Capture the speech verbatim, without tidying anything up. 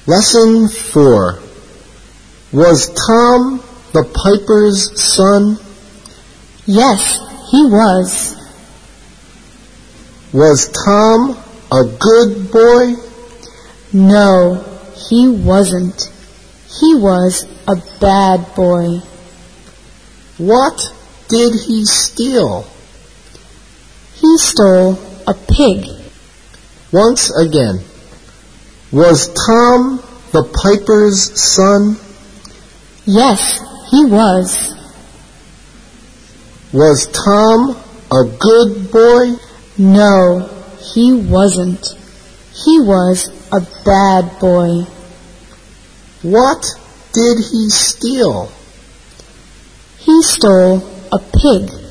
Lesson four. Was Tom the piper's son? Yes, he was. Was Tom a good boy? No, he wasn't. He was a bad boy. What did he steal? He stole a pig. Once again. Was Tom the piper's son? Yes, he was. Was Tom a good boy? No, he wasn't. He was a bad boy. What did he steal? He stole a pig.